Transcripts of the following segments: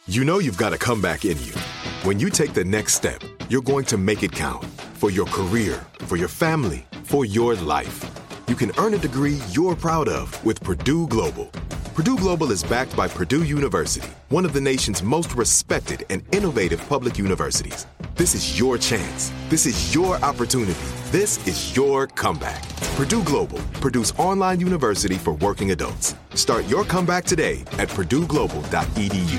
You know you've got a comeback in you. When you take the next step, you're going to make it count. For your career, for your family, for your life. You can earn a degree you're proud of with Purdue Global. Purdue Global is backed by Purdue University, one of the nation's most respected and innovative public universities. This is your chance. This is your opportunity. This is your comeback. Purdue Global, Purdue's online university for working adults. Start your comeback today at purdueglobal.edu.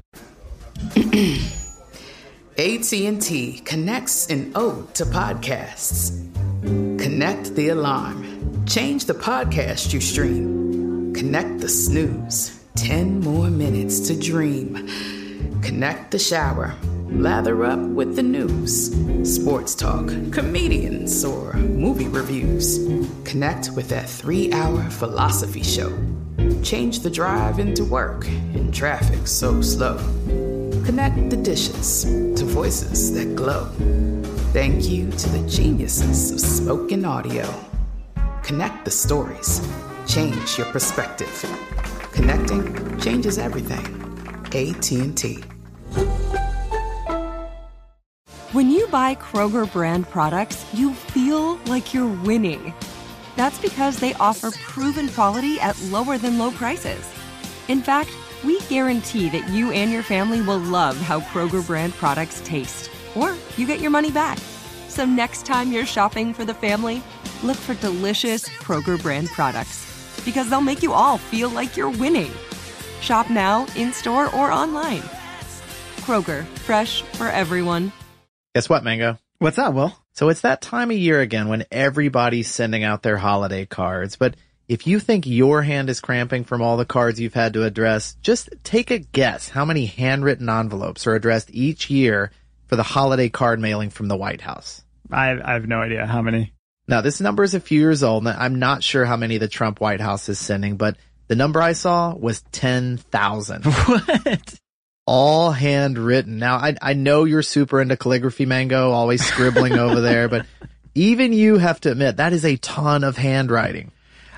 AT&T connects an ode to podcasts. Connect the alarm. Change the podcast you stream. Connect the snooze. 10 more minutes to dream. Connect the shower. Lather up with the news. Sports talk, comedians, or movie reviews. Connect with that 3-hour philosophy show. Change the drive into work in traffic so slow. Connect the dishes to voices that glow. Thank you to the geniuses of spoken audio. Connect the stories. Change your perspective. Connecting changes everything. AT&T. When you buy Kroger brand products, you feel like you're winning. That's because they offer proven quality at lower than low prices. In fact, we guarantee that you and your family will love how Kroger brand products taste, or you get your money back. So next time you're shopping for the family, look for delicious Kroger brand products, because they'll make you all feel like you're winning. Shop now, in-store, or online. Kroger, fresh for everyone. Guess what, Mango? What's up, Will? So it's that time of year again when everybody's sending out their holiday cards, but if you think your hand is cramping from all the cards you've had to address, just take a guess how many handwritten envelopes are addressed each year for the holiday card mailing from the White House. I have no idea how many. Now, this number is a few years old, and I'm not sure how many the Trump White House is sending, but the number I saw was 10,000. What? All handwritten. Now, I know you're super into calligraphy, Mango, always scribbling over there, but even you have to admit that is a ton of handwriting.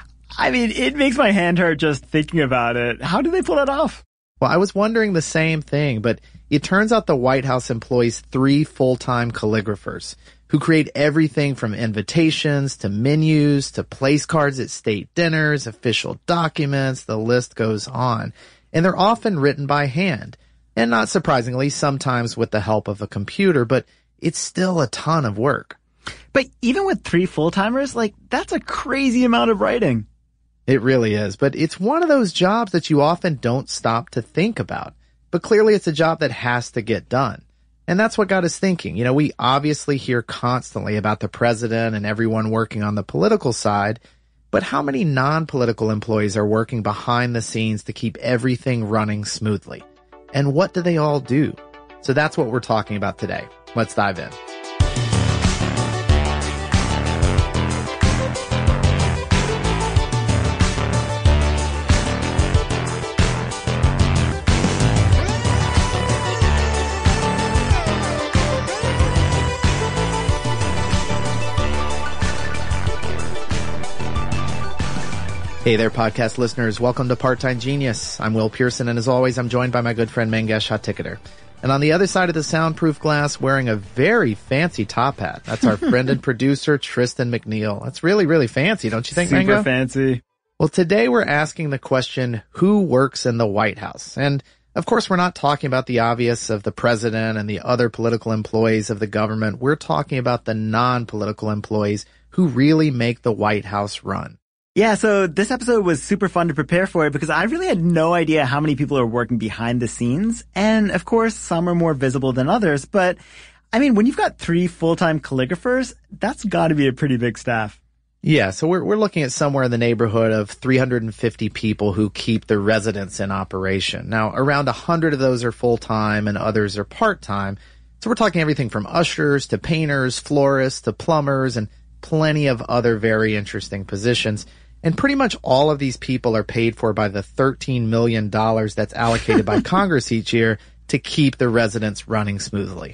I mean, it makes my hand hurt just thinking about it. How do they pull it off? Well, I was wondering the same thing, but it turns out the White House employs 3 full-time calligraphers who create everything from invitations to menus to place cards at state dinners, official documents, the list goes on. And they're often written by hand. And not surprisingly, sometimes with the help of a computer, but it's still a ton of work. But even with 3 full-timers, that's a crazy amount of writing. It really is, but it's one of those jobs that you often don't stop to think about. But clearly it's a job that has to get done. And that's what got us thinking. You know, we obviously hear constantly about the president and everyone working on the political side, but how many non-political employees are working behind the scenes to keep everything running smoothly? And what do they all do? So that's what we're talking about today. Let's dive in. Hey there, podcast listeners. Welcome to Part-Time Genius. I'm Will Pearson, and as always, I'm joined by my good friend Mangesh Hattikudur. And on the other side of the soundproof glass, wearing a very fancy top hat, that's our friend and producer, Tristan McNeil. That's really, really fancy, don't you think, Mango? Super fancy. Well, today we're asking the question, who works in the White House? And, of course, we're not talking about the obvious of the president and the other political employees of the government. We're talking about the non-political employees who really make the White House run. Yeah, so this episode was super fun to prepare for it because I really had no idea how many people are working behind the scenes. And of course, some are more visible than others. But I mean, when you've got 3 full-time calligraphers, that's got to be a pretty big staff. Yeah, so we're looking at somewhere in the neighborhood of 350 people who keep the residence in operation. Now, around 100 of those are full-time and others are part-time. So we're talking everything from ushers to painters, florists to plumbers, and plenty of other very interesting positions. And pretty much all of these people are paid for by the $13 million that's allocated by Congress each year to keep the residence running smoothly.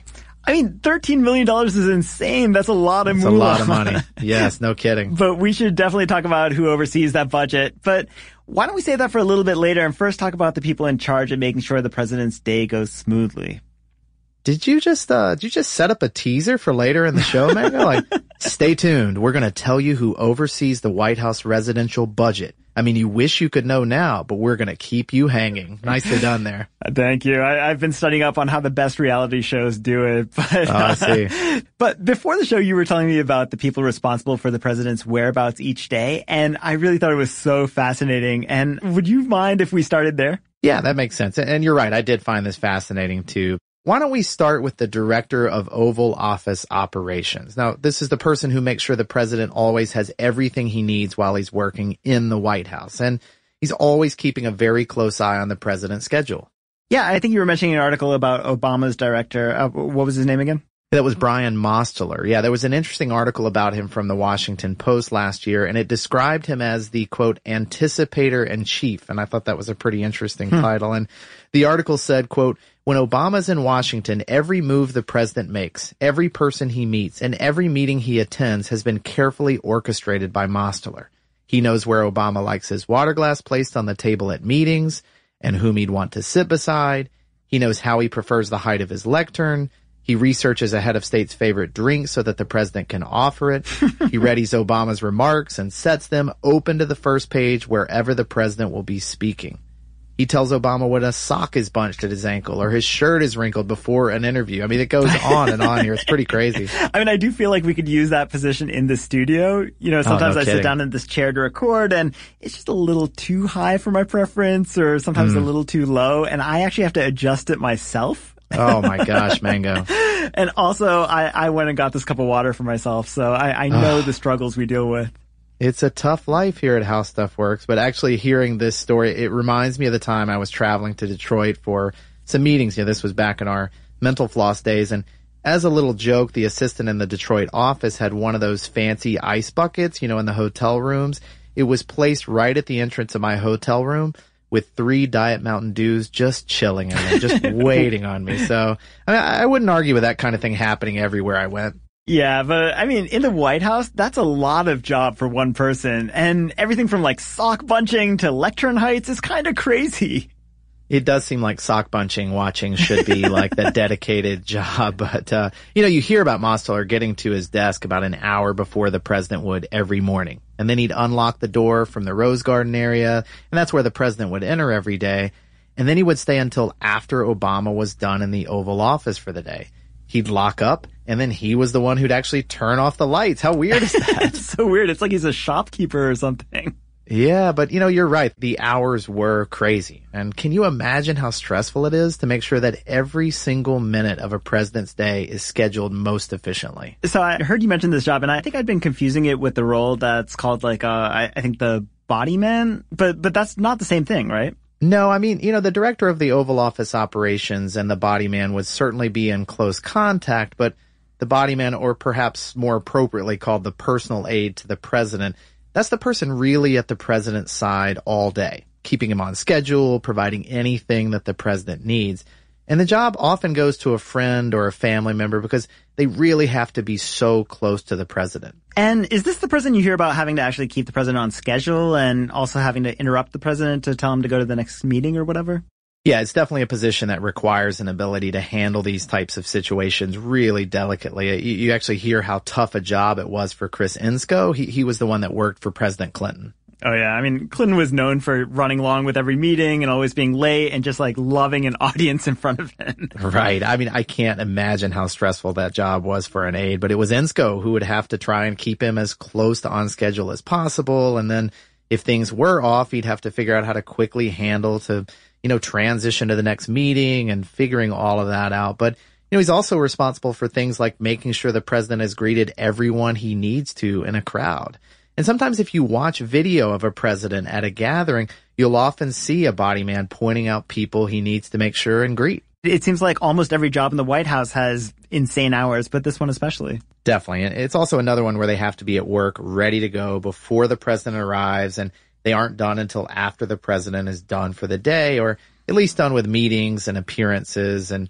I mean, $13 million is insane. That's a lot of moolah. That's a lot of money. Yes, no kidding. But we should definitely talk about who oversees that budget. But why don't we save that for a little bit later and first talk about the people in charge of making sure the president's day goes smoothly. Did you just set up a teaser for later in the show, Mango? Like, stay tuned. We're going to tell you who oversees the White House residential budget. I mean, you wish you could know now, but we're going to keep you hanging. Nicely done there. Thank you. I've been studying up on how the best reality shows do it. But, I see. But before the show, you were telling me about the people responsible for the president's whereabouts each day, and I really thought it was so fascinating. And would you mind if we started there? Yeah, that makes sense. And you're right. I did find this fascinating, too. Why don't we start with the Director of Oval Office Operations? Now, this is the person who makes sure the president always has everything he needs while he's working in the White House. And he's always keeping a very close eye on the president's schedule. Yeah, I think you were mentioning an article about Obama's director. What was his name again? That was Brian Mosteller. Yeah, there was an interesting article about him from the Washington Post last year, and it described him as the, quote, anticipator-in-chief. And I thought that was a pretty interesting title. And the article said, quote, when Obama's in Washington, every move the president makes, every person he meets, and every meeting he attends has been carefully orchestrated by Mosteller. He knows where Obama likes his water glass placed on the table at meetings and whom he'd want to sit beside. He knows how he prefers the height of his lectern. He researches a head of state's favorite drink so that the president can offer it. He readies Obama's remarks and sets them open to the first page wherever the president will be speaking. He tells Obama when a sock is bunched at his ankle or his shirt is wrinkled before an interview. I mean, it goes on and on here. It's pretty crazy. I mean, I do feel like we could use that position in the studio. You know, sometimes no I sit kidding. down in this chair to record and it's just a little too high for my preference or sometimes a little too low. And I actually have to adjust it myself. Oh my gosh, Mango. And also, I went and got this cup of water for myself. So I know the struggles we deal with. It's a tough life here at How Stuff Works, but actually hearing this story, it reminds me of the time I was traveling to Detroit for some meetings. You know, this was back in our mental floss days, and as a little joke, the assistant in the Detroit office had one of those fancy ice buckets, you know, in the hotel rooms. It was placed right at the entrance of my hotel room with 3 Diet Mountain Dews just chilling in there, just waiting on me. So I wouldn't argue with that kind of thing happening everywhere I went. Yeah, but I mean, in the White House, that's a lot of job for one person. And everything from like sock bunching to lectern heights is kind of crazy. It does seem like sock bunching watching should be like the dedicated job. But, you know, you hear about Mosteller getting to his desk about an hour before the president would every morning. And then he'd unlock the door from the Rose Garden area. And that's where the president would enter every day. And then he would stay until after Obama was done in the Oval Office for the day. He'd lock up, and then he was the one who'd actually turn off the lights. How weird is that? It's so weird. It's like he's a shopkeeper or something. Yeah, but you know, you're right. The hours were crazy. And can you imagine how stressful it is to make sure that every single minute of a president's day is scheduled most efficiently? So I heard you mention this job, and I think I'd been confusing it with the role that's called like, I think the body man, but that's not the same thing, right? No, I mean, you know, the director of the Oval Office operations and the body man would certainly be in close contact, but the body man, or perhaps more appropriately called the personal aide to the president, that's the person really at the president's side all day, keeping him on schedule, providing anything that the president needs. And the job often goes to a friend or a family member because they really have to be so close to the president. And is this the person you hear about having to actually keep the president on schedule and also having to interrupt the president to tell him to go to the next meeting or whatever? Yeah, it's definitely a position that requires an ability to handle these types of situations really delicately. You actually hear how tough a job it was for Chris Ensko. He was the one that worked for President Clinton. Oh, yeah. I mean, Clinton was known for running along with every meeting and always being late and just like loving an audience in front of him. Right. I mean, I can't imagine how stressful that job was for an aide, but it was Ensko who would have to try and keep him as close to on schedule as possible. And then if things were off, he'd have to figure out how to quickly handle to, you know, transition to the next meeting and figuring all of that out. But, you know, he's also responsible for things like making sure the president has greeted everyone he needs to in a crowd. And sometimes if you watch video of a president at a gathering, you'll often see a body man pointing out people he needs to make sure and greet. It seems like almost every job in the White House has insane hours, but this one especially. Definitely. And it's also another one where they have to be at work, ready to go before the president arrives, and they aren't done until after the president is done for the day, or at least done with meetings and appearances. And, you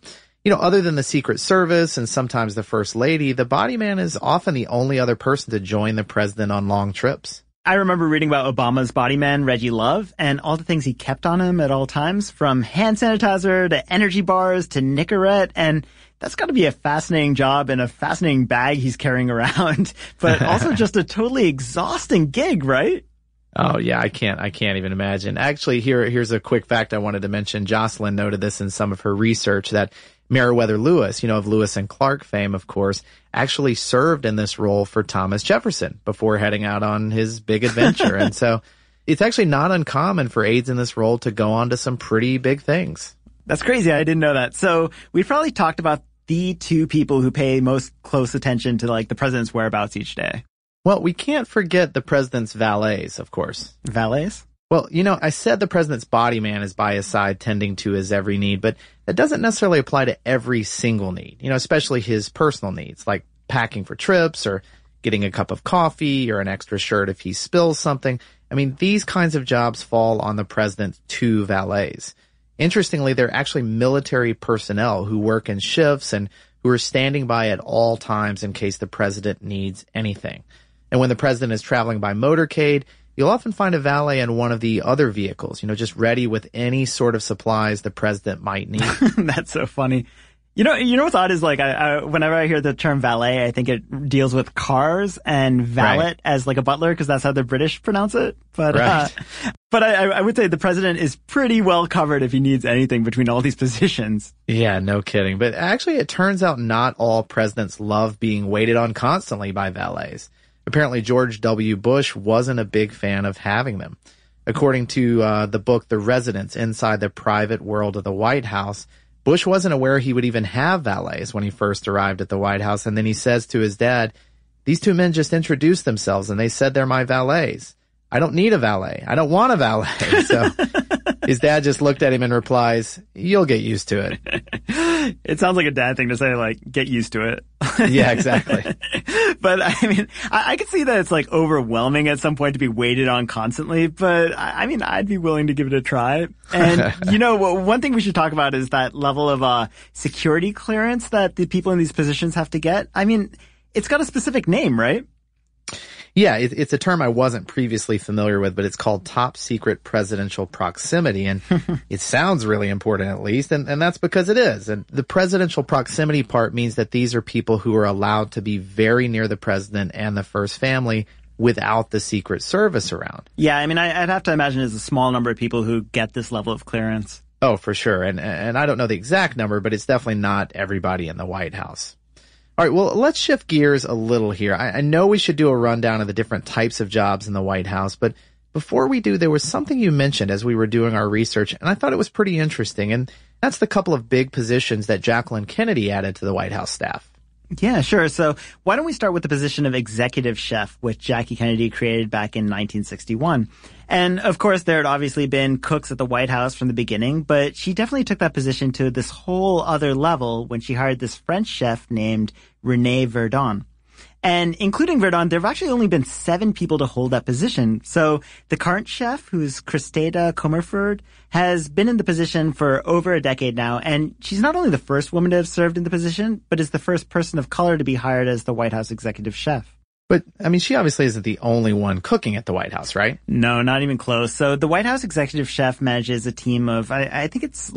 Other than the Secret Service and sometimes the First Lady, the body man is often the only other person to join the president on long trips. I remember reading about Obama's body man, Reggie Love, and all the things he kept on him at all times, from hand sanitizer to energy bars to Nicorette, and that's got to be a fascinating job and a fascinating bag he's carrying around, but also just a totally exhausting gig, right? Oh, yeah, I can't even imagine. Actually, here's a quick fact I wanted to mention. Jocelyn noted this in some of her research that Meriwether Lewis, of Lewis and Clark fame, of course, actually served in this role for Thomas Jefferson before heading out on his big adventure. And so it's actually not uncommon for aides in this role to go on to some pretty big things. That's crazy. I didn't know that. So we've probably talked about the two people who pay most close attention to the president's whereabouts each day. Well, we can't forget the president's valets, of course. Valets? Well, I said the president's body man is by his side tending to his every need, but that doesn't necessarily apply to every single need, especially his personal needs, like packing for trips or getting a cup of coffee or an extra shirt if he spills something. I mean, these kinds of jobs fall on the president's two valets. Interestingly, they're actually military personnel who work in shifts and who are standing by at all times in case the president needs anything. And when the president is traveling by motorcade, you'll often find a valet in one of the other vehicles, just ready with any sort of supplies the president might need. That's so funny. You know what's odd is whenever I hear the term valet, I think it deals with cars and valet right. as a butler because that's how the British pronounce it. But right. But I would say the president is pretty well covered if he needs anything between all these positions. Yeah, no kidding. But actually, it turns out not all presidents love being waited on constantly by valets. Apparently, George W. Bush wasn't a big fan of having them. According to the book The Residence Inside the Private World of the White House, Bush wasn't aware he would even have valets when he first arrived at the White House. And then he says to his dad, "These two men just introduced themselves and they said they're my valets. I don't need a valet. I don't want a valet." So his dad just looked at him and replies, "You'll get used to it." It sounds like a dad thing to say, get used to it. Yeah, exactly. But I mean, I could see that it's overwhelming at some point to be waited on constantly, but I mean, I'd be willing to give it a try. And one thing we should talk about is that level of security clearance that the people in these positions have to get. I mean, it's got a specific name, right? Yeah, it's a term I wasn't previously familiar with, but it's called top secret presidential proximity, and it sounds really important at least, and that's because it is. And the presidential proximity part means that these are people who are allowed to be very near the president and the first family without the Secret Service around. Yeah, I mean, I'd have to imagine there's a small number of people who get this level of clearance. Oh, for sure, and I don't know the exact number, but it's definitely not everybody in the White House. All right, well, let's shift gears a little here. I know we should do a rundown of the different types of jobs in the White House, but before we do, there was something you mentioned as we were doing our research, and I thought it was pretty interesting, and that's the couple of big positions that Jacqueline Kennedy added to the White House staff. Yeah, sure. So why don't we start with the position of executive chef, which Jackie Kennedy created back in 1961. And of course, there had obviously been cooks at the White House from the beginning, but she definitely took that position to this whole other level when she hired this French chef named René Verdon. And including Verdon, there have actually only been 7 people to hold that position. So the current chef, who's Christeda Comerford, has been in the position for over a decade now. And she's not only the first woman to have served in the position, but is the first person of color to be hired as the White House executive chef. But, I mean, she obviously isn't the only one cooking at the White House, right? No, not even close. So the White House executive chef manages a team of, I think it's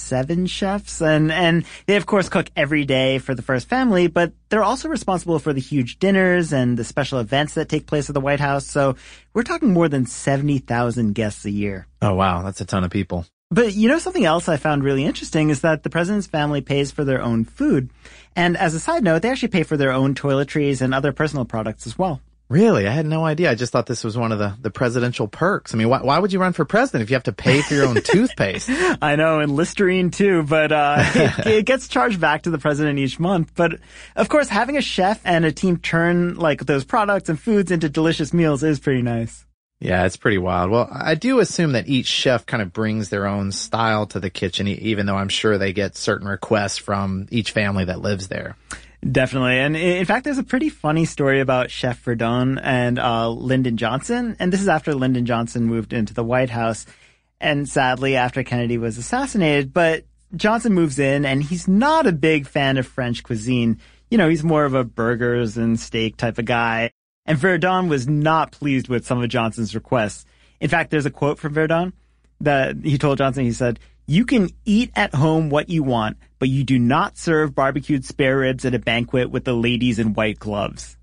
7 chefs. And they, of course, cook every day for the first family, but they're also responsible for the huge dinners and the special events that take place at the White House. So we're talking more than 70,000 guests a year. Oh, wow. That's a ton of people. But something else I found really interesting is that the president's family pays for their own food. And as a side note, they actually pay for their own toiletries and other personal products as well. Really? I had no idea. I just thought this was one of the presidential perks. I mean, why would you run for president if you have to pay for your own toothpaste? I know, and Listerine too, but it gets charged back to the president each month. But of course, having a chef and a team turn those products and foods into delicious meals is pretty nice. Yeah, it's pretty wild. Well, I do assume that each chef kind of brings their own style to the kitchen, even though I'm sure they get certain requests from each family that lives there. Definitely. And in fact, there's a pretty funny story about Chef Verdon and Lyndon Johnson. And this is after Lyndon Johnson moved into the White House and sadly after Kennedy was assassinated. But Johnson moves in, and he's not a big fan of French cuisine. You know, he's more of a burgers and steak type of guy. And Verdun was not pleased with some of Johnson's requests. In fact, there's a quote from Verdun that he told Johnson. He said, "You can eat at home what you want, but you do not serve barbecued spare ribs at a banquet with the ladies in white gloves."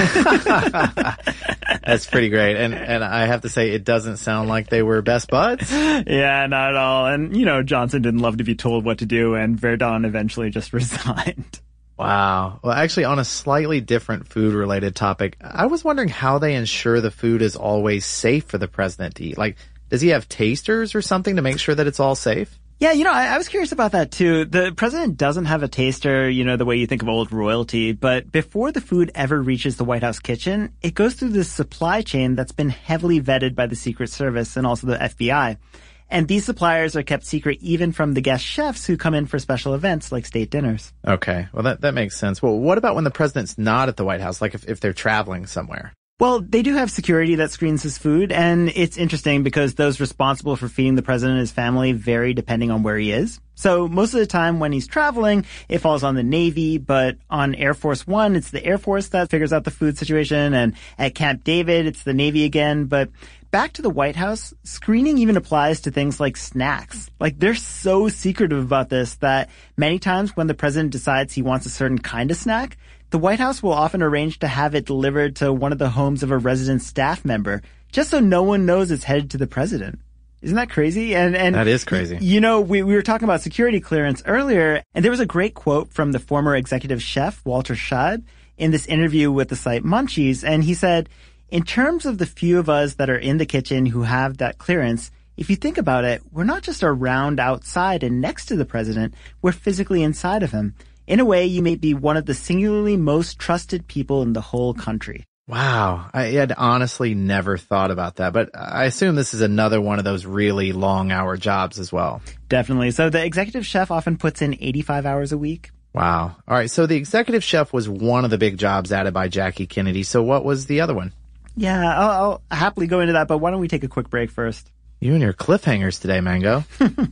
That's pretty great. And I have to say, it doesn't sound like they were best buds. Yeah, not at all. And, you know, Johnson didn't love to be told what to do, and Verdun eventually just resigned. Wow. Well, actually, on a slightly different food-related topic, I was wondering how they ensure the food is always safe for the president to eat. Like, does he have tasters or something to make sure that it's all safe? Yeah, you know, I was curious about that too. The president doesn't have a taster, you know, the way you think of old royalty, but before the food ever reaches the White House kitchen, it goes through this supply chain that's been heavily vetted by the Secret Service and also the FBI. And these suppliers are kept secret even from the guest chefs who come in for special events like state dinners. Okay, well, that makes sense. Well, what about when the president's not at the White House, like if they're traveling somewhere? Well, they do have security that screens his food, and it's interesting because those responsible for feeding the president and his family vary depending on where he is. So most of the time when he's traveling, it falls on the Navy, but on Air Force One, it's the Air Force that figures out the food situation, and at Camp David, it's the Navy again. But back to the White House, screening even applies to things like snacks. Like, they're so secretive about this that many times when the president decides he wants a certain kind of snack, the White House will often arrange to have it delivered to one of the homes of a resident staff member, just so no one knows it's headed to the president. Isn't that crazy? And that is crazy. You know, we were talking about security clearance earlier, and there was a great quote from the former executive chef, Walter Scheib, in this interview with the site Munchies, and he said, "In terms of the few of us that are in the kitchen who have that clearance, if you think about it, we're not just around outside and next to the president, we're physically inside of him. In a way, you may be one of the singularly most trusted people in the whole country." Wow. I had honestly never thought about that, but I assume this is another one of those really long hour jobs as well. Definitely. So the executive chef often puts in 85 hours a week. Wow. All right. So the executive chef was one of the big jobs added by Jackie Kennedy. So what was the other one? Yeah, I'll happily go into that, but why don't we take a quick break first? You and your cliffhangers today, Mango.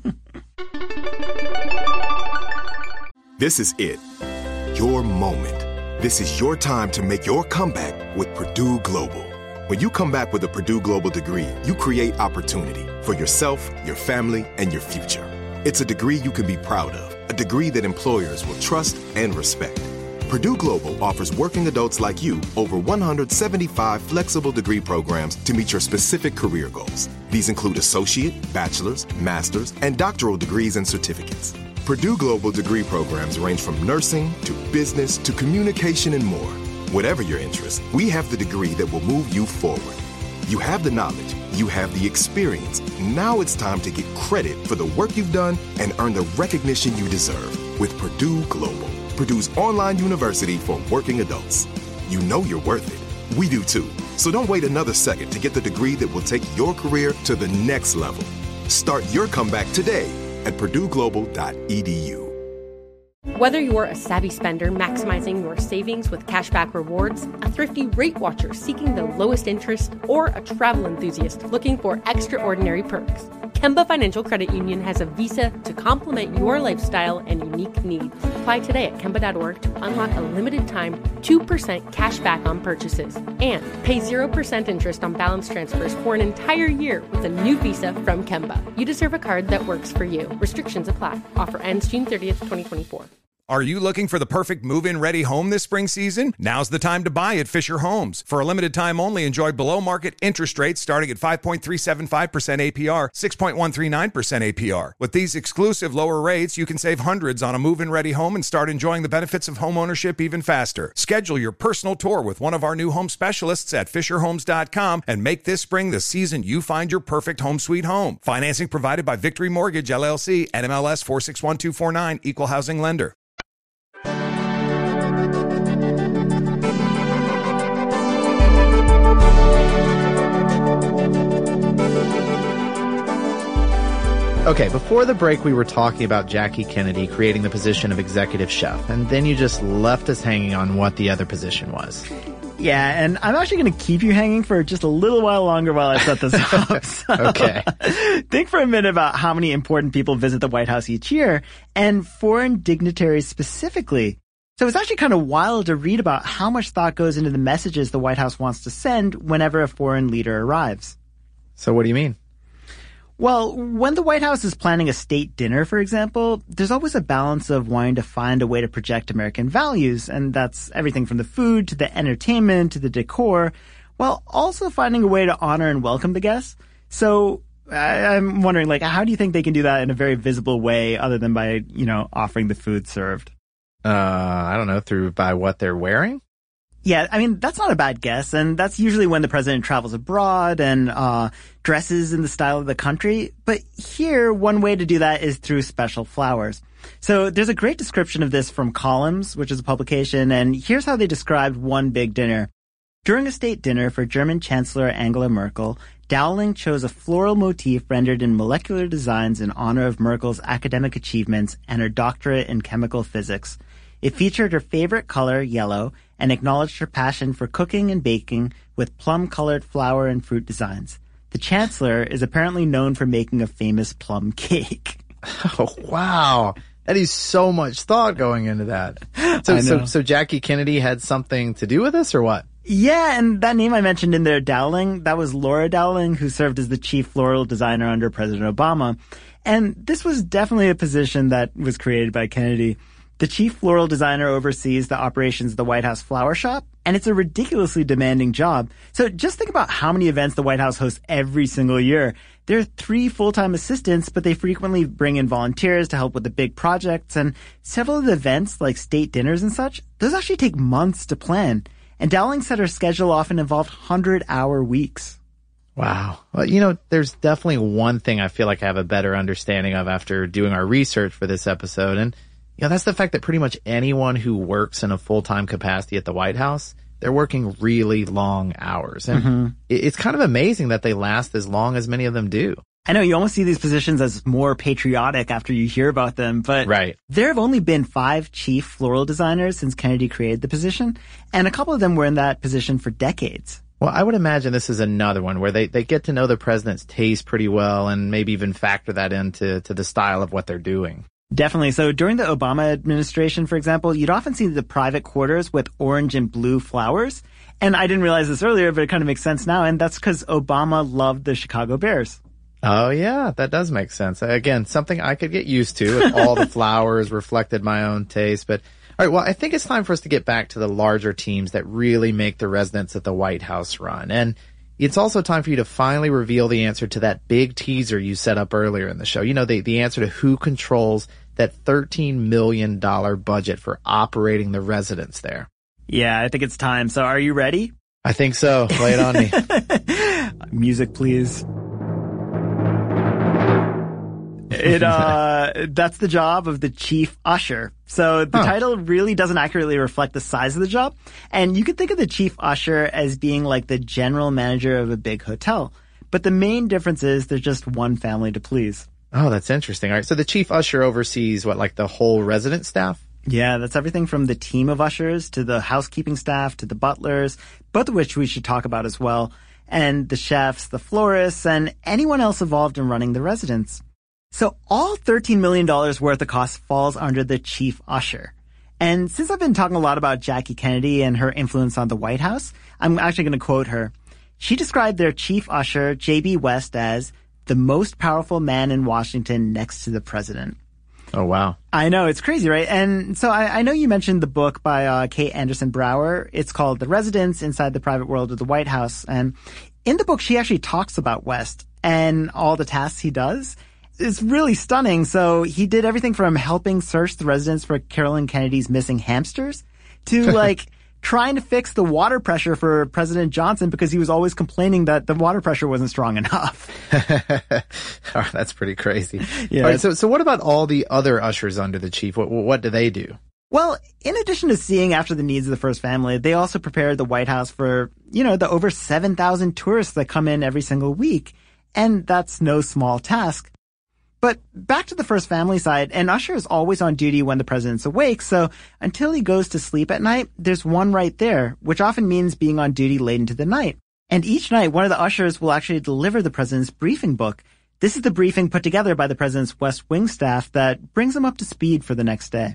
This is it. Your moment. This is your time to make your comeback with Purdue Global. When you come back with a Purdue Global degree, you create opportunity for yourself, your family, and your future. It's a degree you can be proud of, a degree that employers will trust and respect. Purdue Global offers working adults like you over 175 flexible degree programs to meet your specific career goals. These include associate, bachelor's, master's, and doctoral degrees and certificates. Purdue Global degree programs range from nursing to business to communication and more. Whatever your interest, we have the degree that will move you forward. You have the knowledge, you have the experience. Now it's time to get credit for the work you've done and earn the recognition you deserve with Purdue Global, Purdue's online university for working adults. You know you're worth it. We do too. So don't wait another second to get the degree that will take your career to the next level. Start your comeback today at purdueglobal.edu. Whether you're a savvy spender maximizing your savings with cashback rewards, a thrifty rate watcher seeking the lowest interest, or a travel enthusiast looking for extraordinary perks, Kemba Financial Credit Union has a visa to complement your lifestyle and unique needs. Apply today at Kemba.org to unlock a limited time 2% cash back on purchases and pay 0% interest on balance transfers for an entire year with a new visa from Kemba. You deserve a card that works for you. Restrictions apply. Offer ends June 30th, 2024. Are you looking for the perfect move-in ready home this spring season? Now's the time to buy at Fisher Homes. For a limited time only, enjoy below-market interest rates starting at 5.375% APR, 6.139% APR. With these exclusive lower rates, you can save hundreds on a move-in ready home and start enjoying the benefits of homeownership even faster. Schedule your personal tour with one of our new home specialists at FisherHomes.com and make this spring the season you find your perfect home sweet home. Financing provided by Victory Mortgage, LLC, NMLS 461249, Equal Housing Lender. Okay, before the break, we were talking about Jackie Kennedy creating the position of executive chef, and then you just left us hanging on what the other position was. Yeah, and I'm actually going to keep you hanging for just a little while longer while I set this up. So, Okay. Think for a minute about how many important people visit the White House each year, and foreign dignitaries specifically. So it's actually kind of wild to read about how much thought goes into the messages the White House wants to send whenever a foreign leader arrives. So what do you mean? Well, when the White House is planning a state dinner, for example, there's always a balance of wanting to find a way to project American values, and that's everything from the food to the entertainment to the decor, while also finding a way to honor and welcome the guests. So I'm wondering, how do you think they can do that in a very visible way other than by, offering the food served? I don't know, by what they're wearing? Yeah, I mean, that's not a bad guess, and that's usually when the president travels abroad and dresses in the style of the country. But here, one way to do that is through special flowers. So there's a great description of this from Columns, which is a publication, and here's how they described one big dinner. During a state dinner for German Chancellor Angela Merkel, Dowling chose a floral motif rendered in molecular designs in honor of Merkel's academic achievements and her doctorate in chemical physics. It featured her favorite color, yellow, and acknowledged her passion for cooking and baking with plum-colored flower and fruit designs. The Chancellor is apparently known for making a famous plum cake. Oh, wow. That is so much thought going into that. So Jackie Kennedy had something to do with this, or what? Yeah, and that name I mentioned in there, Dowling, that was Laura Dowling, who served as the chief floral designer under President Obama. And this was definitely a position that was created by Kennedy. The chief floral designer oversees the operations of the White House flower shop, and it's a ridiculously demanding job. So just think about how many events the White House hosts every single year. There are 3 full-time assistants, but they frequently bring in volunteers to help with the big projects, and several of the events, like state dinners and such, those actually take months to plan. And Dowling said her schedule often involved 100-hour weeks. Wow. Well, there's definitely one thing I feel like I have a better understanding of after doing our research for this episode, and that's the fact that pretty much anyone who works in a full-time capacity at the White House, they're working really long hours. And it's kind of amazing that they last as long as many of them do. I know you almost see these positions as more patriotic after you hear about them, but right. There have only been 5 chief floral designers since Kennedy created the position, and a couple of them were in that position for decades. Well, I would imagine this is another one where they get to know the president's taste pretty well and maybe even factor that into the style of what they're doing. Definitely. So during the Obama administration, for example, you'd often see the private quarters with orange and blue flowers. And I didn't realize this earlier, but it kind of makes sense now. And that's because Obama loved the Chicago Bears. Oh, yeah, that does make sense. Again, something I could get used to if all the flowers reflected my own taste. But all right, well, I think it's time for us to get back to the larger teams that really make the residents at the White House run. And it's also time for you to finally reveal the answer to that big teaser you set up earlier in the show. The answer to who controls that $13 million budget for operating the residence there. Yeah, I think it's time. So are you ready? I think so. Lay it on me. Music, please. That's the job of the chief usher. So the title really doesn't accurately reflect the size of the job. And you could think of the chief usher as being like the general manager of a big hotel. But the main difference is there's just one family to please. Oh, that's interesting. All right. So the chief usher oversees the whole resident staff? Yeah, that's everything from the team of ushers to the housekeeping staff to the butlers, both of which we should talk about as well, and the chefs, the florists, and anyone else involved in running the residence. So all $13 million worth of cost falls under the chief usher. And since I've been talking a lot about Jackie Kennedy and her influence on the White House, I'm actually going to quote her. She described their chief usher, J.B. West, as the most powerful man in Washington next to the president. Oh, wow. I know. It's crazy, right? And so I know you mentioned the book by Kate Anderson Brower. It's called The Residence Inside the Private World of the White House. And in the book, she actually talks about West and all the tasks he does. It's really stunning. So he did everything from helping search the residence for Carolyn Kennedy's missing hamsters to trying to fix the water pressure for President Johnson because he was always complaining that the water pressure wasn't strong enough. Oh, that's pretty crazy. Yeah. All right, so what about all the other ushers under the chief? What do they do? Well, in addition to seeing after the needs of the first family, they also prepare the White House for, the over 7,000 tourists that come in every single week. And that's no small task. But back to the First Family side, an usher is always on duty when the president's awake, so until he goes to sleep at night, there's one right there, which often means being on duty late into the night. And each night, one of the ushers will actually deliver the president's briefing book. This is the briefing put together by the president's West Wing staff that brings him up to speed for the next day.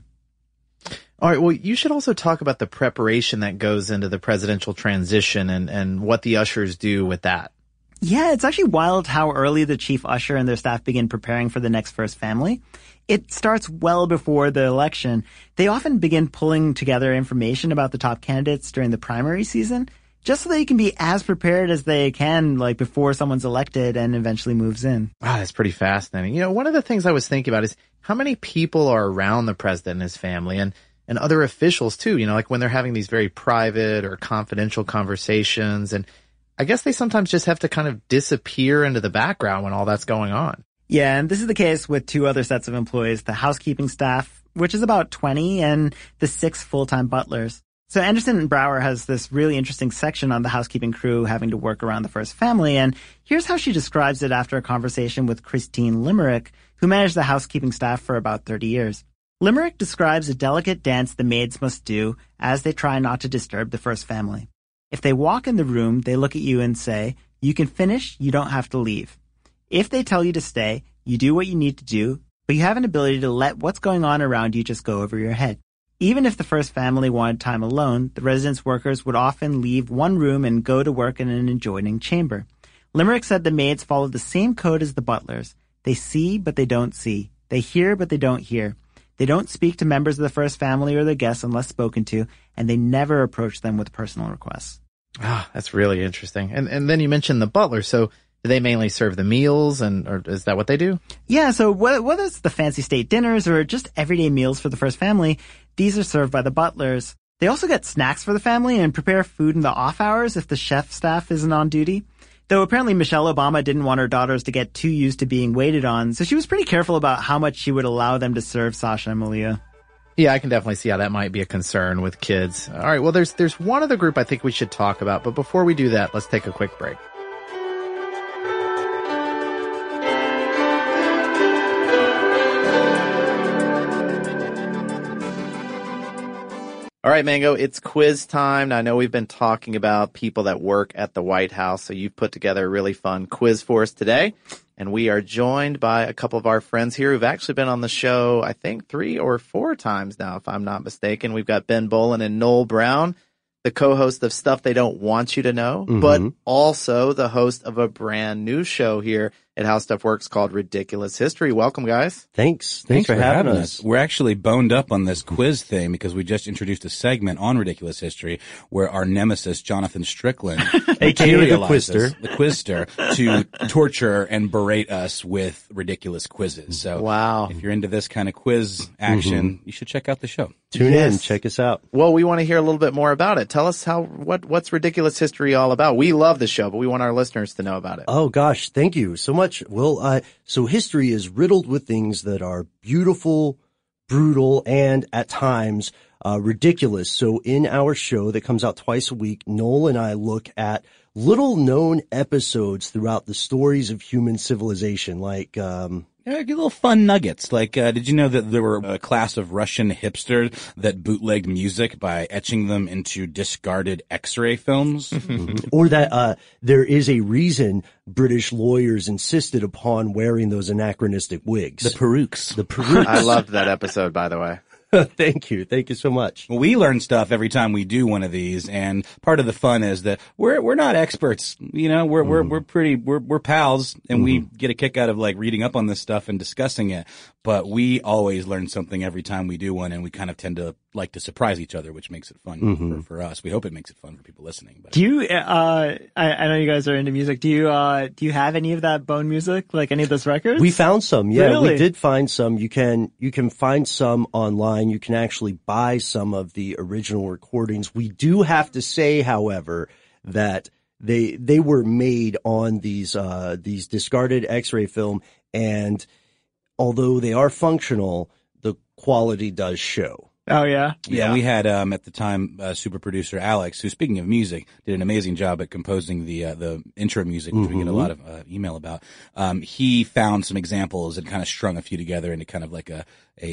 All right, well, you should also talk about the preparation that goes into the presidential transition and what the ushers do with that. Yeah, it's actually wild how early the chief usher and their staff begin preparing for the next First Family. It starts well before the election. They often begin pulling together information about the top candidates during the primary season, just so they can be as prepared as they can, like before someone's elected and eventually moves in. Wow, that's pretty fascinating. You know, one of the things I was thinking about is how many people are around the president and his family and other officials too, you know, like when they're having these very private or confidential conversations. And I guess they sometimes just have to kind of disappear into the background when all that's going on. Yeah, and this is the case with two other sets of employees, the housekeeping staff, which is about 20, and the 6 full-time butlers. So Anderson and Brower has this really interesting section on the housekeeping crew having to work around the First Family, and here's how she describes it after a conversation with Christine Limerick, who managed the housekeeping staff for about 30 years. Limerick describes a delicate dance the maids must do as they try not to disturb the First Family. If they walk in the room, they look at you and say, "You can finish, you don't have to leave." If they tell you to stay, you do what you need to do, but you have an ability to let what's going on around you just go over your head. Even if the First Family wanted time alone, the residence workers would often leave one room and go to work in an adjoining chamber. Limerick said the maids followed the same code as the butlers. They see, but they don't see. They hear, but they don't hear. They don't speak to members of the First Family or their guests unless spoken to, and they never approach them with personal requests. Ah, that's really interesting. And then you mentioned the butler, so do they mainly serve the meals, or is that what they do? Yeah, so whether it's the fancy state dinners or just everyday meals for the First Family, these are served by the butlers. They also get snacks for the family and prepare food in the off hours if the chef staff isn't on duty. Though apparently Michelle Obama didn't want her daughters to get too used to being waited on, so she was pretty careful about how much she would allow them to serve Sasha and Malia. Yeah, I can definitely see how that might be a concern with kids. All right, well, there's one other group I think we should talk about, but before we do that, let's take a quick break. All right, Mango, it's quiz time. Now, I know we've been talking about people that work at the White House, so you've put together a really fun quiz for us today. And we are joined by a couple of our friends here who've actually been on the show, I think 3 or 4 times now, if I'm not mistaken. We've got Ben Bolin and Noel Brown, the co-host of Stuff They Don't Want You to Know, but also the host of a brand new show here at How Stuff Works called Ridiculous History. Welcome, guys. Thanks for having us. We're actually boned up on this quiz thing because we just introduced a segment on Ridiculous History where our nemesis, Jonathan Strickland, aka the Quizster, to torture and berate us with ridiculous quizzes. So wow, if you're into this kind of quiz action, you should check out the show. Tune in, check us out. Well, we want to hear a little bit more about it. Tell us what's Ridiculous History all about? We love the show, but we want our listeners to know about it. Oh gosh, thank you so much. Well, so history is riddled with things that are beautiful, brutal, and at times ridiculous. So in our show that comes out twice a week, Noel and I look at little known episodes throughout the stories of human civilization, like little fun nuggets. Like, did you know that there were a class of Russian hipsters that bootlegged music by etching them into discarded X-ray films? Or that there is a reason British lawyers insisted upon wearing those anachronistic wigs. The perukes. I loved that episode, by the way. Thank you so much. Well, we learn stuff every time we do one of these, and part of the fun is that we're not experts. You know, we're pals, and we get a kick out of like reading up on this stuff and discussing it. But we always learn something every time we do one, and we kind of tend to like to surprise each other, which makes it fun for us. We hope it makes it fun for people listening. But. Do you? I know you guys are into music. Do you have any of that Bone music? Like any of those records? We found some. Yeah, really? We did find some. You can find some online. You can actually buy some of the original recordings. We do have to say, however, that they were made on these discarded X-ray film, and although they are functional, the quality does show. Oh, yeah? Yeah, we had, at the time, super producer Alex, who, speaking of music, did an amazing job at composing the intro music, which we get a lot of email about. He found some examples and kind of strung a few together into kind of like a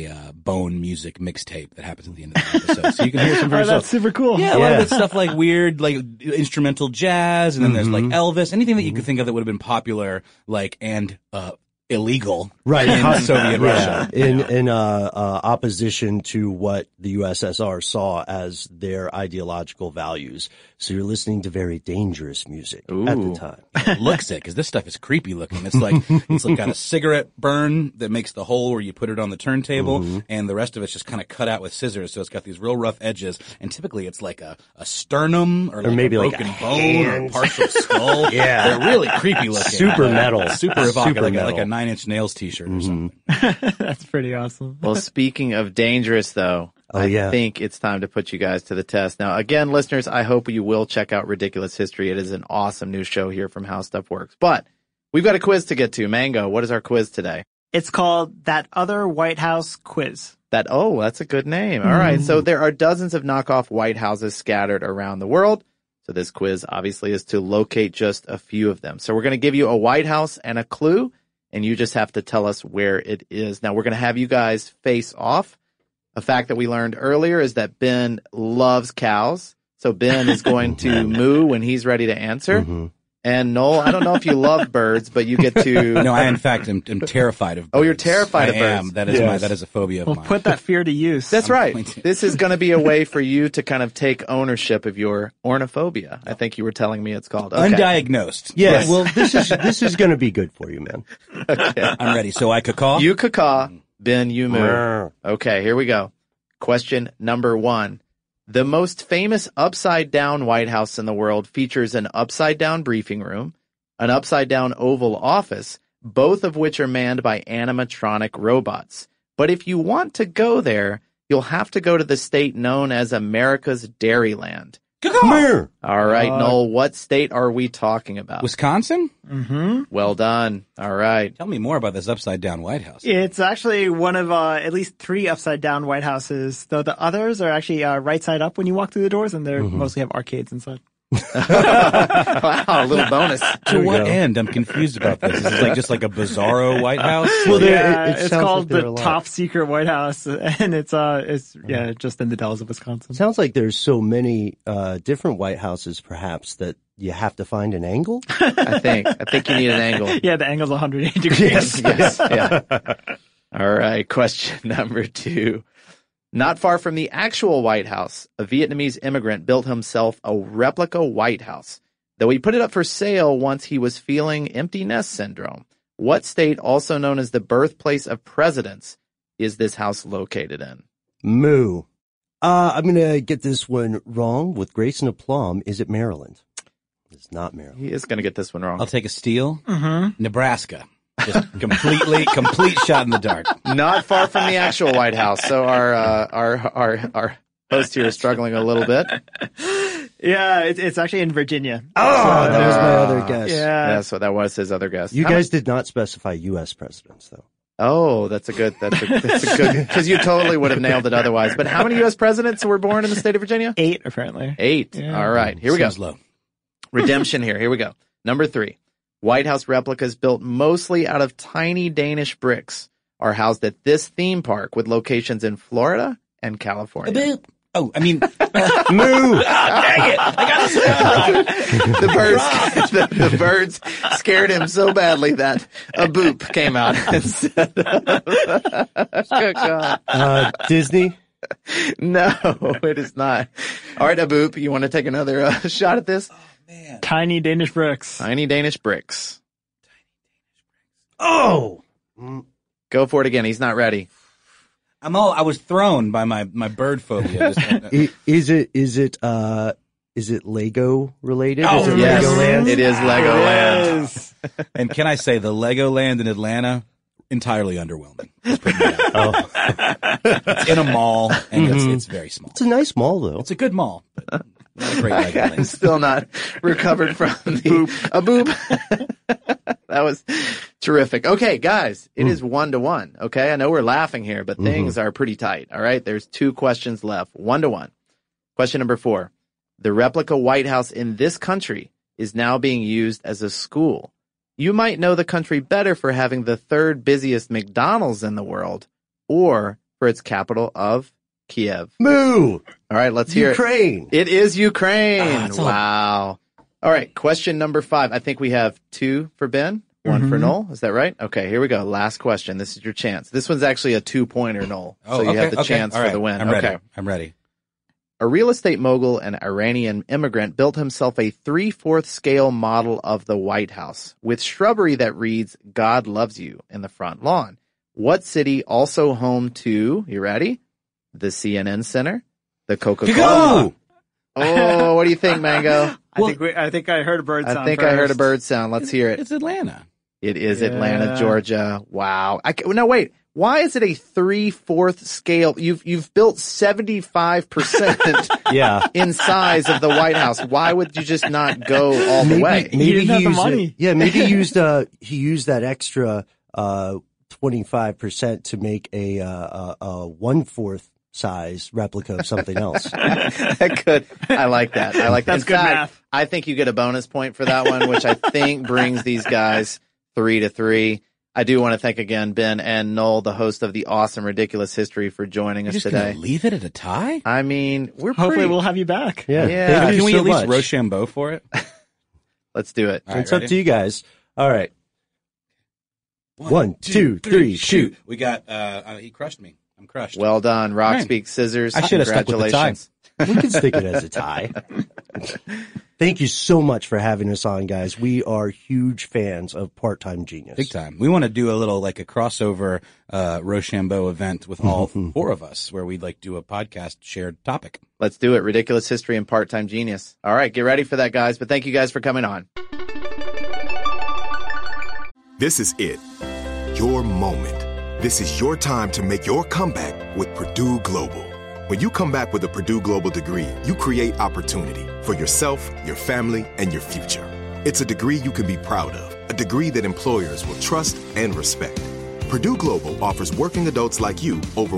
bone music mixtape that happens at the end of the episode. So you can hear some very that's super cool. Yeah, a lot of it's stuff like weird, like instrumental jazz, and then there's like Elvis, anything that you could think of that would have been popular, like, and, illegal, right? In Soviet Russia, in opposition to what the USSR saw as their ideological values. So you're listening to very dangerous music at the time. It looks it, because this stuff is creepy looking. It's like got a cigarette burn that makes the hole where you put it on the turntable, and the rest of it's just kind of cut out with scissors. So it's got these real rough edges, and typically it's like a sternum or like maybe a like broken a bone hand. or a partial skull. Yeah, they're really creepy looking. Super metal, super evocative, like metal. a Nine Inch Nails t-shirt or something. That's pretty awesome. Well, speaking of dangerous, though, I think it's time to put you guys to the test. Now, again, listeners, I hope you will check out Ridiculous History. It is an awesome new show here from How Stuff Works. But we've got a quiz to get to. Mango, what is our quiz today? It's called That Other White House Quiz. That's a good name. All right. So there are dozens of knockoff White Houses scattered around the world. So this quiz obviously is to locate just a few of them. So we're going to give you a White House and a clue, and you just have to tell us where it is. Now, we're going to have you guys face off. A fact that we learned earlier is that Ben loves cows. So Ben is going to moo when he's ready to answer. And Noel, I don't know if you love birds, but you get to... No, I in fact am terrified of birds. Oh, you're terrified of birds. That is a phobia of mine. Well, put that fear to use. That's right. This is going to be a way for you to kind of take ownership of your ornithophobia. I think you were telling me it's called. Okay. Undiagnosed. Yes. Well, this is going to be good for you, man. Okay. I'm ready. So I caw? You caw. Ben, you moo. Okay, here we go. Question number 1. The most famous upside-down White House in the world features an upside-down briefing room, an upside-down Oval Office, both of which are manned by animatronic robots. But if you want to go there, you'll have to go to the state known as America's Dairyland. All right, Noel, what state are we talking about? Wisconsin? Mm-hmm. Well done. All right. Tell me more about this upside-down White House. It's actually one of at least 3 upside-down White Houses, though the others are actually right side up when you walk through the doors, and they mostly have arcades inside. Wow, a little bonus. To what end? I'm confused about this. Is this just like a bizarro White House? Well, it's called the Top Secret White House, and it's just in the Dells of Wisconsin. Sounds like there's so many different White Houses, perhaps, that you have to find an angle. I think you need an angle. Yeah, the angle's 180 degrees. Yes. Yeah. All right. Question number 2. Not far from the actual White House, a Vietnamese immigrant built himself a replica White House, though he put it up for sale once he was feeling empty nest syndrome. What state, also known as the birthplace of presidents, is this house located in? Moo. I'm going to get this one wrong with grace and aplomb. Is it Maryland? It's not Maryland. He is going to get this one wrong. I'll take a steal. Nebraska. Just complete shot in the dark. Not far from the actual White House. So our host here is struggling a little bit. Yeah, it's actually in Virginia. Oh, that was my other guess. Yeah. So that was his other guess. You guys did not specify U.S. presidents, though. Oh, that's a good, because you totally would have nailed it otherwise. But how many U.S. presidents were born in the state of Virginia? 8, apparently. 8. Yeah. All right. Here we go. Seems low. Redemption here. Here we go. Number 3. White House replicas built mostly out of tiny Danish bricks are housed at this theme park with locations in Florida and California. Oh, I mean, Moo! dang it! I got to The birds scared him so badly that a boop came out instead of... Good God. Disney? No, it is not. All right, Aboop, you want to take another shot at this? man. Tiny Danish bricks. Tiny Danish bricks. Oh! Go for it again. He's not ready. I was thrown by my bird phobia. Is it Lego related? Oh, is it yes. Legoland? It is Legoland. And can I say the Legoland in Atlanta, entirely underwhelming. Just putting that out. It's in a mall, and it's very small. It's a nice mall, though. It's a good mall, but not a great I'm Legoland. still not recovered from the boop. A boop. That was terrific. Okay, guys, it is 1-1. Okay, I know we're laughing here, but things are pretty tight. All right, there's 2 questions left. 1-1. Question number 4. The replica White House in this country is now being used as a school. You might know the country better for having the 3rd busiest McDonald's in the world, or for its capital of Kiev. Moo! All right, let's hear Ukraine. it. It is Ukraine. Wow. All right, question number 5. I think we have 2 for Ben, 1 for Noel. Is that right? Okay, here we go. Last question. This is your chance. This one's actually a 2-pointer, Noel. So you have the chance for the win. I'm ready. I'm ready. A real estate mogul and Iranian immigrant built himself a 3/4 scale model of the White House with shrubbery that reads, "God loves you" in the front lawn. What city also home to, you ready? The CNN Center, the Coca-Cola. Oh, what do you think, Mango? I think I heard a bird sound. I think I heard a bird sound. Let's hear it. It's Atlanta. It is Atlanta, Georgia. Wow. No, wait. Why is it a 3/4 scale? You've built 75% in size of the White House. Why would you just not go all the way? Maybe he didn't have the money. Maybe he used that extra 25% to make a 1/4 size replica of something else. Good. I like that. That's good math. I think you get a bonus point for that one, which I think brings these guys 3-3. I do want to thank again Ben and Noel, the host of the Awesome Ridiculous History, for joining us today. Gonna leave it at a tie? I mean, hopefully we'll have you back. Yeah. Can we at least Rochambeau for it? Let's do it. It's up to you guys. All right. 1, 2, 3, shoot. We got, he crushed me. I'm crushed. Well done. Rock speaks scissors. I should have stuck with the tie. We can stick it as a tie. Thank you so much for having us on, guys. We are huge fans of Part-Time Genius. Big time. We want to do a crossover Rochambeau event with all 4 of us, where we'd do a podcast shared topic. Let's do it. Ridiculous History and Part-Time Genius. All right, get ready for that, guys. But thank you guys for coming on. This is it. Your moment. This is your time to make your comeback with Purdue Global. When you come back with a Purdue Global degree, you create opportunity for yourself, your family, and your future. It's a degree you can be proud of, a degree that employers will trust and respect. Purdue Global offers working adults like you over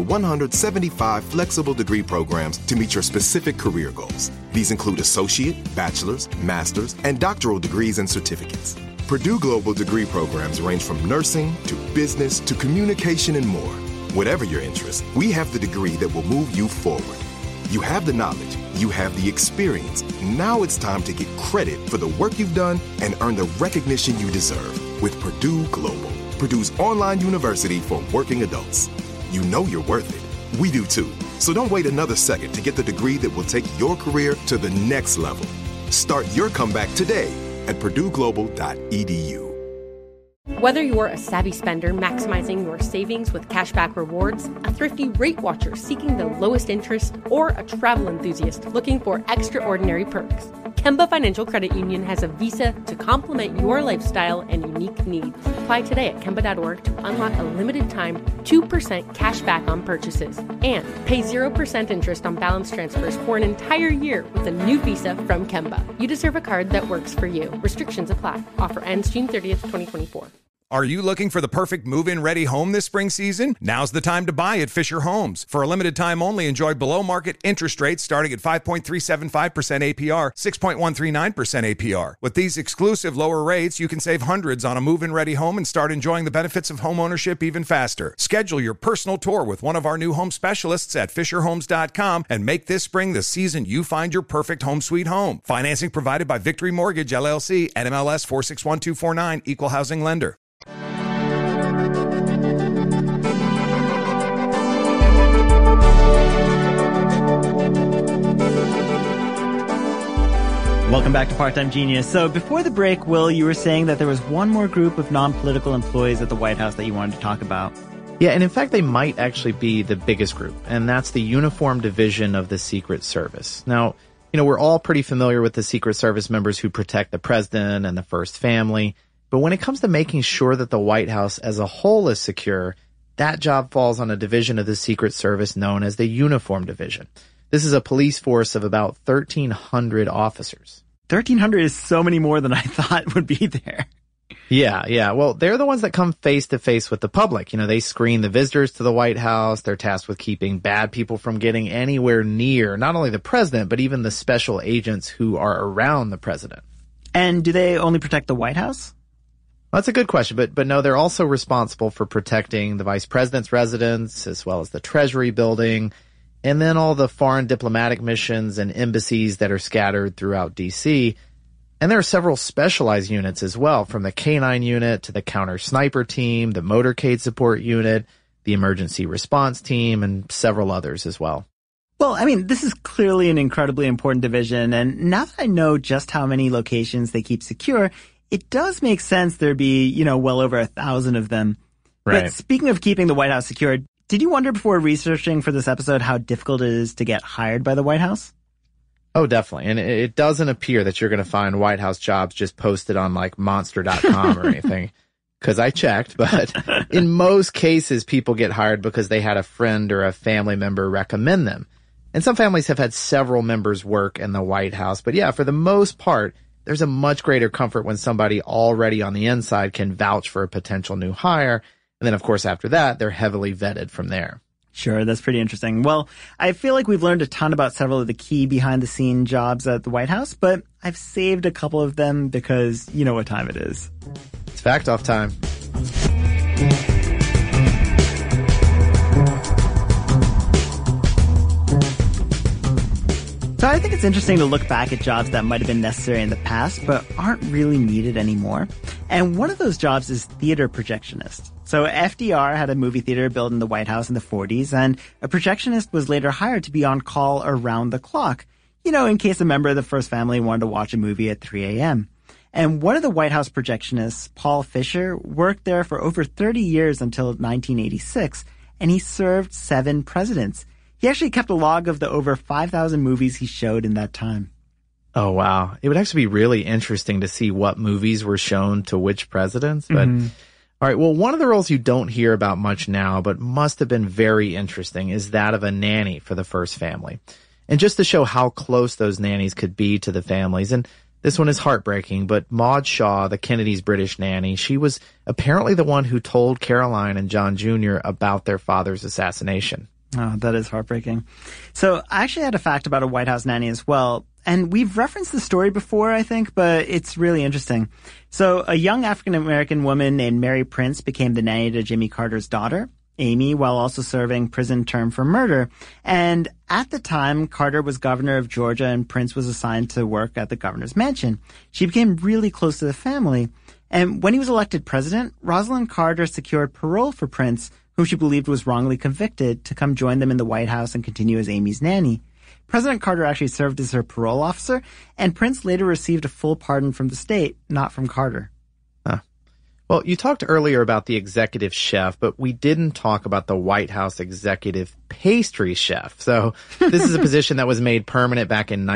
175 flexible degree programs to meet your specific career goals. These include associate, bachelor's, master's, and doctoral degrees and certificates. Purdue Global degree programs range from nursing to business to communication and more. Whatever your interest, we have the degree that will move you forward. You have the knowledge, you have the experience. Now it's time to get credit for the work you've done and earn the recognition you deserve with Purdue Global, Purdue's online university for working adults. You know you're worth it. We do too. So don't wait another second to get the degree that will take your career to the next level. Start your comeback today at purdueglobal.edu. Whether you're a savvy spender maximizing your savings with cashback rewards, a thrifty rate watcher seeking the lowest interest, or a travel enthusiast looking for extraordinary perks, Kemba Financial Credit Union has a visa to complement your lifestyle and unique needs. Apply today at Kemba.org to unlock a limited time 2% cash back on purchases and pay 0% interest on balance transfers for an entire year with a new visa from Kemba. You deserve a card that works for you. Restrictions apply. Offer ends June 30th, 2024. Are you looking for the perfect move-in ready home this spring season? Now's the time to buy at Fisher Homes. For a limited time only, enjoy below-market interest rates starting at 5.375% APR, 6.139% APR. With these exclusive lower rates, you can save hundreds on a move-in ready home and start enjoying the benefits of home ownership even faster. Schedule your personal tour with one of our new home specialists at FisherHomes.com and make this spring the season you find your perfect home sweet home. Financing provided by Victory Mortgage, LLC, NMLS 461249, Equal Housing Lender. Welcome back to Part-Time Genius. So before the break, Will, you were saying that there was one more group of non-political employees at the White House that you wanted to talk about. Yeah, and in fact, they might actually be the biggest group, and that's the Uniform Division of the Secret Service. Now, we're all pretty familiar with the Secret Service members who protect the president and the first family, but when it comes to making sure that the White House as a whole is secure, that job falls on a division of the Secret Service known as the Uniform Division. This is a police force of about 1,300 officers. 1,300 is so many more than I thought would be there. Yeah. Well, they're the ones that come face to face with the public. They screen the visitors to the White House. They're tasked with keeping bad people from getting anywhere near not only the president, but even the special agents who are around the president. And do they only protect the White House? That's a good question, but no, they're also responsible for protecting the vice president's residence, as well as the Treasury building, and then all the foreign diplomatic missions and embassies that are scattered throughout D.C., and there are several specialized units as well, from the K-9 unit to the counter sniper team, the motorcade support unit, the emergency response team, and several others as well. Well, this is clearly an incredibly important division, and now that I know just how many locations they keep secure, it does make sense there'd be, well over 1,000 of them. Right. But speaking of keeping the White House secure, did you wonder before researching for this episode how difficult it is to get hired by the White House? Oh, definitely. And it doesn't appear that you're going to find White House jobs just posted on like monster.com or anything. Because I checked, but in most cases, people get hired because they had a friend or a family member recommend them. And some families have had several members work in the White House. But yeah, for the most part, there's a much greater comfort when somebody already on the inside can vouch for a potential new hire. And then, of course, after that, they're heavily vetted from there. Sure, that's pretty interesting. Well, I feel like we've learned a ton about several of the key behind-the-scene jobs at the White House, but I've saved a couple of them because you know what time it is. It's Fact Off time. So I think it's interesting to look back at jobs that might have been necessary in the past, but aren't really needed anymore. And one of those jobs is theater projectionist. So FDR had a movie theater built in the White House in the 40s, and a projectionist was later hired to be on call around the clock, in case a member of the first family wanted to watch a movie at 3 a.m. And one of the White House projectionists, Paul Fisher, worked there for over 30 years until 1986, and he served 7 presidents. He actually kept a log of the over 5,000 movies he showed in that time. Oh, wow. It would actually be really interesting to see what movies were shown to which presidents. But all right, well, one of the roles you don't hear about much now, but must have been very interesting, is that of a nanny for the first family. And just to show how close those nannies could be to the families, and this one is heartbreaking, but Maud Shaw, the Kennedys' British nanny, she was apparently the one who told Caroline and John Jr. about their father's assassination. Oh, that is heartbreaking. So I actually had a fact about a White House nanny as well. And we've referenced the story before, I think, but it's really interesting. So a young African-American woman named Mary Prince became the nanny to Jimmy Carter's daughter, Amy, while also serving prison term for murder. And at the time, Carter was governor of Georgia and Prince was assigned to work at the governor's mansion. She became really close to the family. And when he was elected president, Rosalind Carter secured parole for Prince, who she believed was wrongly convicted, to come join them in the White House and continue as Amy's nanny. President Carter actually served as her parole officer, and Prince later received a full pardon from the state, not from Carter. Well, you talked earlier about the executive chef, but we didn't talk about the White House executive pastry chef. So this is a position that was made permanent back in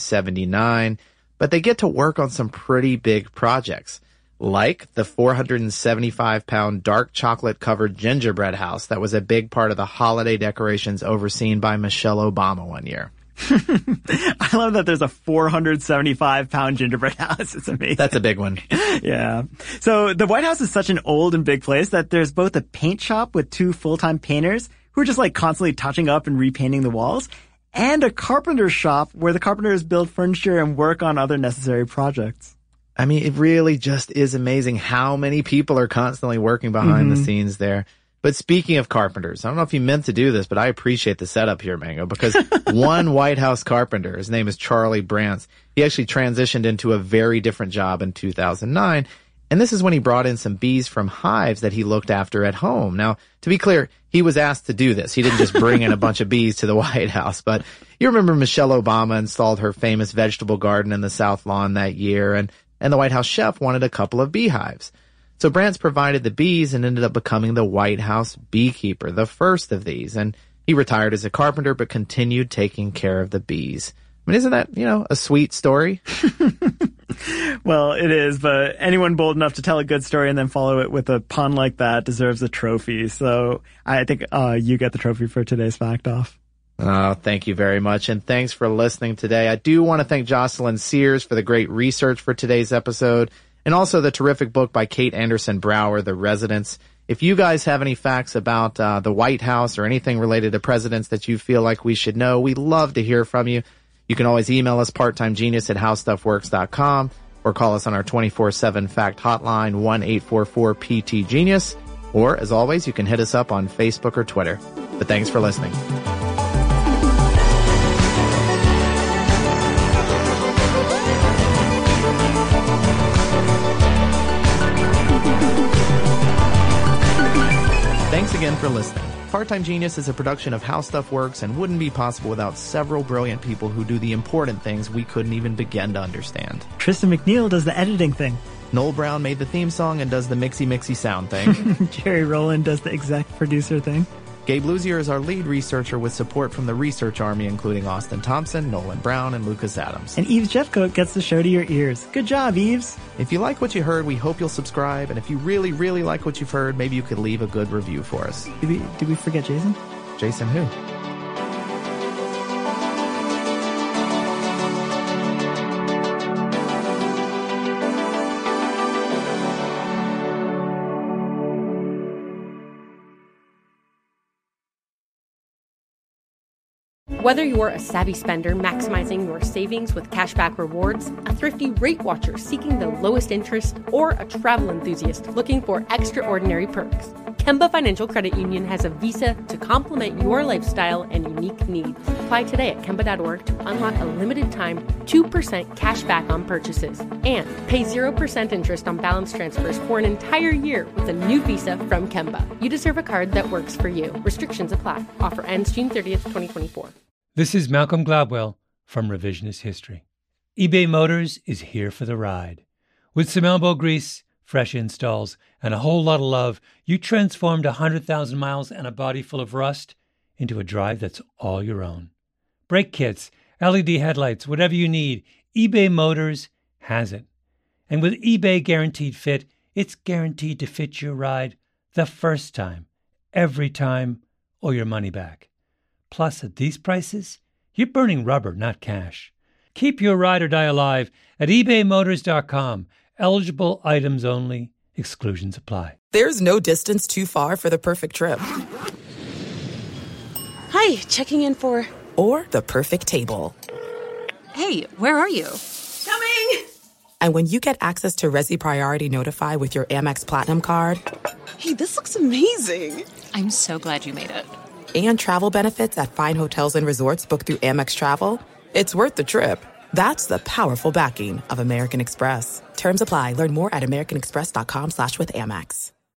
1979, but they get to work on some pretty big projects, like the 475-pound dark chocolate-covered gingerbread house that was a big part of the holiday decorations overseen by Michelle Obama one year. I love that there's a 475-pound gingerbread house. It's amazing. That's a big one. Yeah. So the White House is such an old and big place that there's both a paint shop with 2 full-time painters who are just like constantly touching up and repainting the walls, and a carpenter shop where the carpenters build furniture and work on other necessary projects. I mean, it really just is amazing how many people are constantly working behind the scenes there. But speaking of carpenters, I don't know if you meant to do this, but I appreciate the setup here, Mango, because one White House carpenter, his name is Charlie Brantz, he actually transitioned into a very different job in 2009. And this is when he brought in some bees from hives that he looked after at home. Now, to be clear, he was asked to do this. He didn't just bring in a bunch of bees to the White House. But you remember Michelle Obama installed her famous vegetable garden in the South Lawn that year, and the White House chef wanted a couple of beehives. So Brantz provided the bees and ended up becoming the White House beekeeper, the first of these. And he retired as a carpenter, but continued taking care of the bees. I mean, isn't that, a sweet story? Well, it is, but anyone bold enough to tell a good story and then follow it with a pun like that deserves a trophy. So I think you get the trophy for today's Fact Off. Oh, thank you very much. And thanks for listening today. I do want to thank Jocelyn Sears for the great research for today's episode. And also the terrific book by Kate Anderson Brower, The Residents. If you guys have any facts about the White House or anything related to presidents that you feel like we should know, we'd love to hear from you. You can always email us parttimegenius@howstuffworks.com or call us on our 24/7 fact hotline 1-844-PT-GENIUS. Or, as always, you can hit us up on Facebook or Twitter. But thanks for listening. Thanks again for listening. Part-Time Genius is a production of How Stuff Works and wouldn't be possible without several brilliant people who do the important things we couldn't even begin to understand. Tristan McNeil does the editing thing. Noel Brown made the theme song and does the mixy sound thing. Jerry Rowland does the exec producer thing. Gabe Luzier is our lead researcher with support from the research army, including Austin Thompson, Nolan Brown, and Lucas Adams. And Eves Jeffcoat gets the show to your ears. Good job, Eves. If you like what you heard, we hope you'll subscribe. And if you really, really like what you've heard, maybe you could leave a good review for us. Did we forget Jason? Jason who? Whether you're a savvy spender maximizing your savings with cashback rewards, a thrifty rate watcher seeking the lowest interest, or a travel enthusiast looking for extraordinary perks, Kemba Financial Credit Union has a visa to complement your lifestyle and unique needs. Apply today at Kemba.org to unlock a limited-time 2% cash back on purchases and pay 0% interest on balance transfers for an entire year with a new visa from Kemba. You deserve a card that works for you. Restrictions apply. Offer ends June 30th, 2024. This is Malcolm Gladwell from Revisionist History. eBay Motors is here for the ride. With some elbow grease, fresh installs, and a whole lot of love, you transformed 100,000 miles and a body full of rust into a drive that's all your own. Brake kits, LED headlights, whatever you need, eBay Motors has it. And with eBay Guaranteed Fit, it's guaranteed to fit your ride the first time, every time, or your money back. Plus, at these prices, you're burning rubber, not cash. Keep your ride or die alive at ebaymotors.com. Eligible items only. Exclusions apply. There's no distance too far for the perfect trip. Hi, checking in for... Or the perfect table. Hey, where are you? Coming! And when you get access to Resi Priority Notify with your Amex Platinum card... Hey, this looks amazing. I'm so glad you made it. And travel benefits at fine hotels and resorts booked through Amex Travel, it's worth the trip. That's the powerful backing of American Express. Terms apply. Learn more at americanexpress.com/withAmex.